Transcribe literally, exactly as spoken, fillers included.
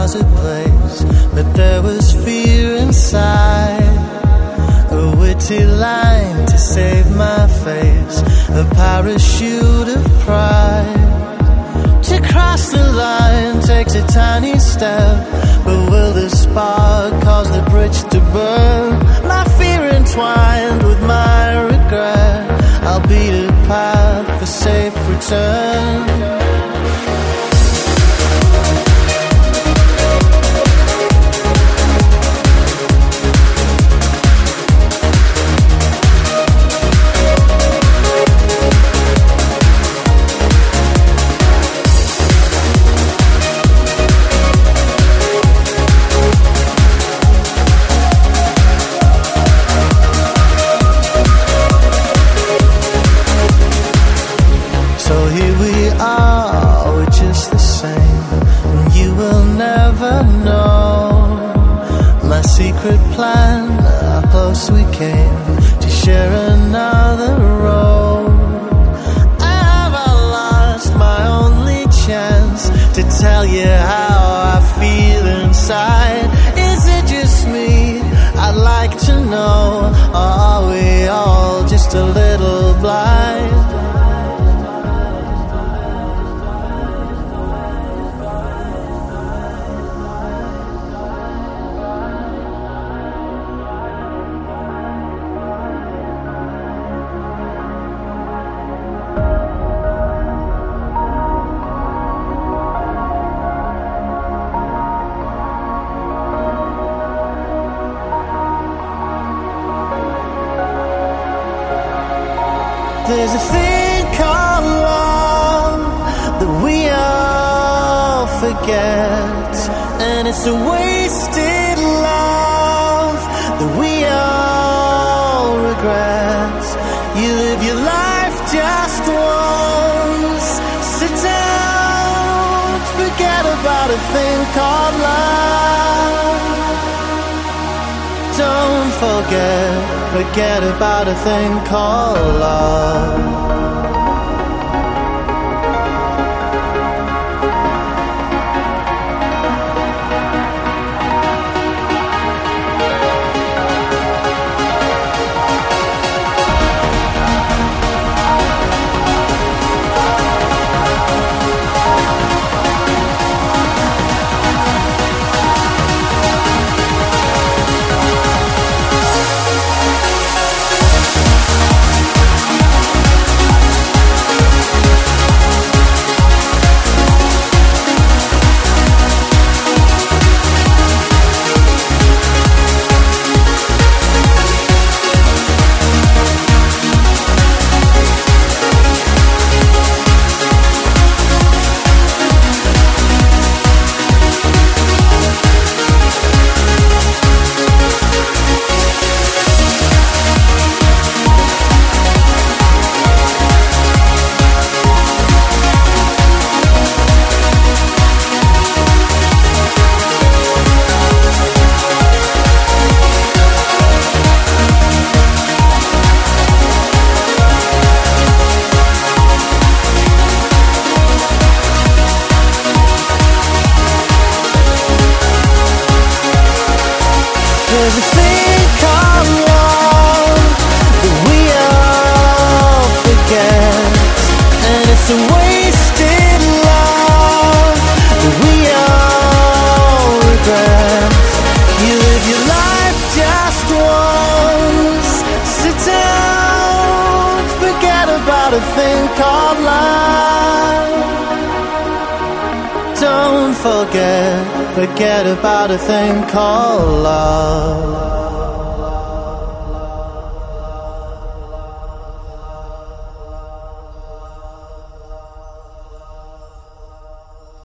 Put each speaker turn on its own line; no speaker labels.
was a place, but there was fear inside. A witty line to save my face, a parachute of pride. To cross the line takes a tiny step, but will the spark cause the bridge to burn? My fear entwined with my regret, I'll beat a path for safe return. Secret plan, how close we came to share another road. Have I lost my only chance to tell you how I feel inside? Is it just me? I'd like to know, or are we all just a little blind? There's a thing called love that we all forget, and it's a wasted love that we all regret. You live your life just once, sit down, forget about a thing called love. Don't forget, forget about a thing called love. There's a thing called love that we all forget, and it's a wasted love that we all regret. You live your life just once, sit down, forget about a thing called love. Don't forget, forget about a thing called love.